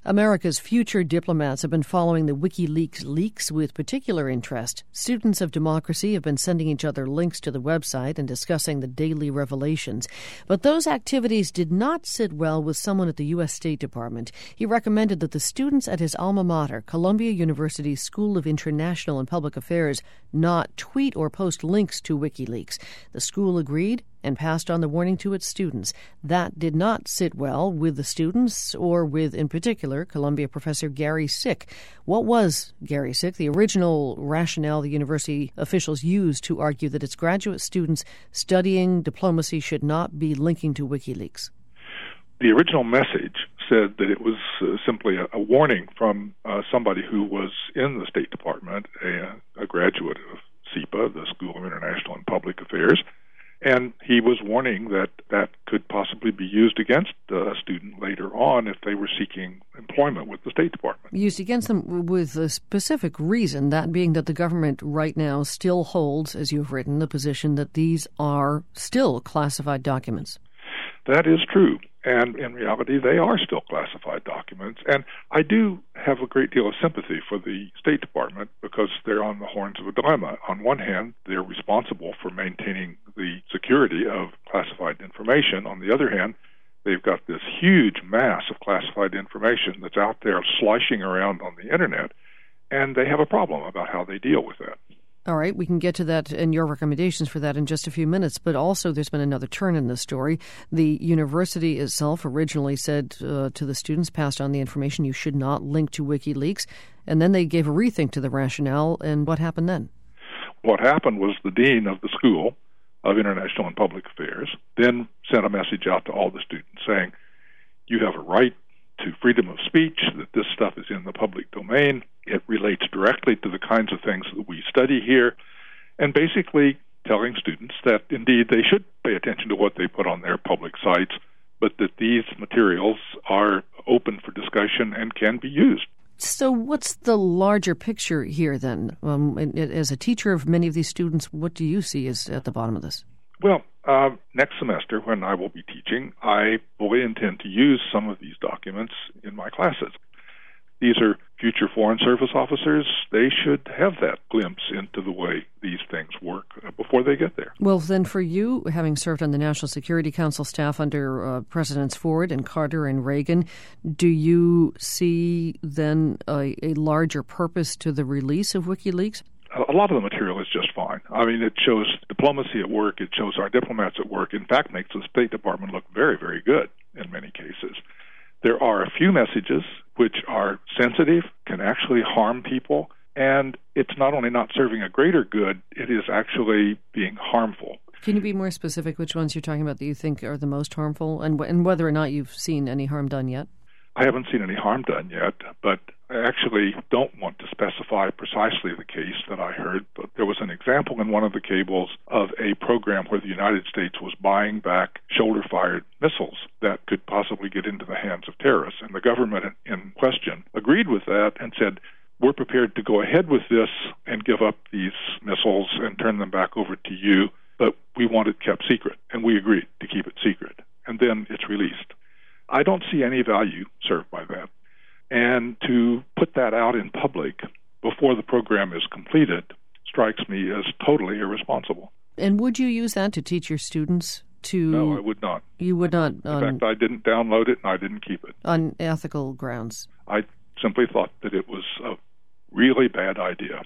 America's future diplomats have been following the WikiLeaks leaks with particular interest. Students of democracy have been sending each other links to the website and discussing the daily revelations. But those activities did not sit well with someone at the U.S. State Department. He recommended that the students at his alma mater, Columbia University's School of International and Public Affairs, not tweet or post links to WikiLeaks. The school agreed and passed on the warning to its students. That did not sit well with the students or with, in particular, Columbia professor Gary Sick. What was, Gary Sick, the original rationale the university officials used to argue that its graduate students studying diplomacy should not be linking to WikiLeaks? The original message said that it was simply a warning from somebody who was in the State Department, a graduate of SIPA, the School of International and Public Affairs, and he was warning that that could possibly be used against a student later on if they were seeking employment with the State Department. Used against them with a specific reason, that being that the government right now still holds, as you've written, the position that these are still classified documents. That is true. And in reality, they are still classified documents. And I do have a great deal of sympathy for the State Department because they're on the horns of a dilemma. On one hand, they're responsible for maintaining the security of classified information. On the other hand, they've got this huge mass of classified information that's out there sloshing around on the Internet, and they have a problem about how they deal with that. All right, we can get to that and your recommendations for that in just a few minutes. But also there's been another turn in this story. The university itself originally said to the students, passed on the information, you should not link to WikiLeaks. And then they gave a rethink to the rationale. And what happened then? What happened was the dean of the School of International and Public Affairs then sent a message out to all the students saying, you have a right to freedom of speech, that this stuff is in the public domain. It relates directly to the kinds of things that we study here, and basically telling students that indeed they should pay attention to what they put on their public sites, but that these materials are open for discussion and can be used. So what's the larger picture here then? As a teacher of many of these students, what do you see is at the bottom of this? Well, next semester, when I will be teaching, I fully intend to use some of these documents in my classes. These are future Foreign Service officers. They should have that glimpse into the way these things work before they get there. Well, then for you, having served on the National Security Council staff under Presidents Ford and Carter and Reagan, do you see then a larger purpose to the release of WikiLeaks? A lot of the material is just fine. I mean, it shows diplomacy at work. It shows our diplomats at work. In fact, makes the State Department look very, very good in many cases. There are a few messages which are sensitive, can actually harm people, and it's not only not serving a greater good, it is actually being harmful. Can you be more specific which ones you're talking about that you think are the most harmful, and whether or not you've seen any harm done yet? I haven't seen any harm done yet, but I actually don't want to specify precisely the case that I heard. But there was an example in one of the cables of a program where the United States was buying back shoulder-fired missiles that could possibly get into the hands of terrorists. And the government in question agreed with that and said, we're prepared to go ahead with this and give up these missiles and turn them back over to you, but we want it kept secret. And we agreed to keep it secret. And then it's released. I don't see any value served by that. And to put that out in public before the program is completed strikes me as totally irresponsible. And would you use that to teach your students to... No, I would not. You would not? In fact, I didn't download it and I didn't keep it. On ethical grounds? I simply thought that it was a really bad idea.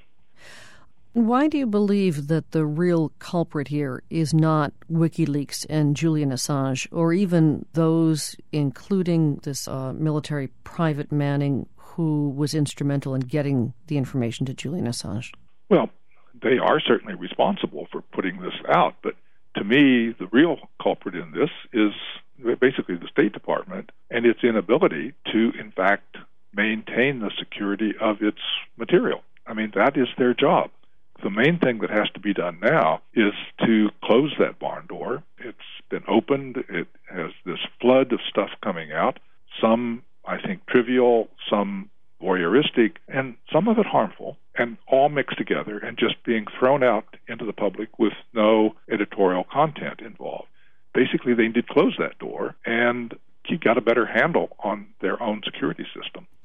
Why do you believe that the real culprit here is not WikiLeaks and Julian Assange, or even those, including this military private Manning, who was instrumental in getting the information to Julian Assange? Well, they are certainly responsible for putting this out, but to me, the real culprit in this is basically the State Department and its inability to, in fact, maintain the security of its material. I mean, that is their job. The main thing that has to be done now is to close that barn door. It's been opened. It has this flood of stuff coming out, some, I think, trivial, some voyeuristic, and some of it harmful, and all mixed together and just being thrown out into the public with no editorial content involved. Basically, they need to close that door and got a better handle on their own security system.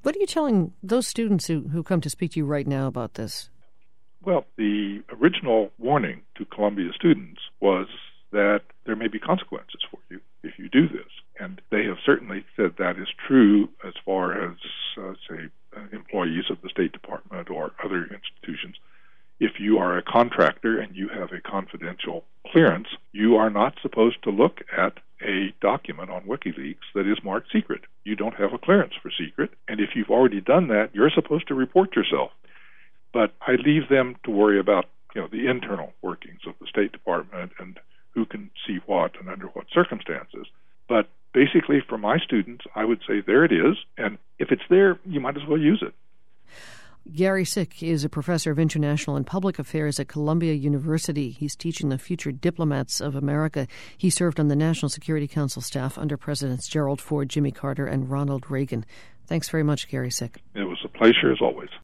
What are you telling those students who come to speak to you right now about this? Well, the original warning to Columbia students was that there may be consequences for you if you do this. And they have certainly said that is true as far as, employees of the State Department or other institutions. If you are a contractor and you have a confidential clearance, you are not supposed to look at a document on WikiLeaks that is marked secret. You don't have a clearance for secret, and if you've already done that, you're supposed to report yourself. But I leave them to worry about, the internal workings of the State Department and who can see what and under what circumstances. But basically, for my students, I would say there it is, and if it's there, you might as well use it. Gary Sick is a professor of international and public affairs at Columbia University. He's teaching the future diplomats of America. He served on the National Security Council staff under Presidents Gerald Ford, Jimmy Carter, and Ronald Reagan. Thanks very much, Gary Sick. It was a pleasure as always.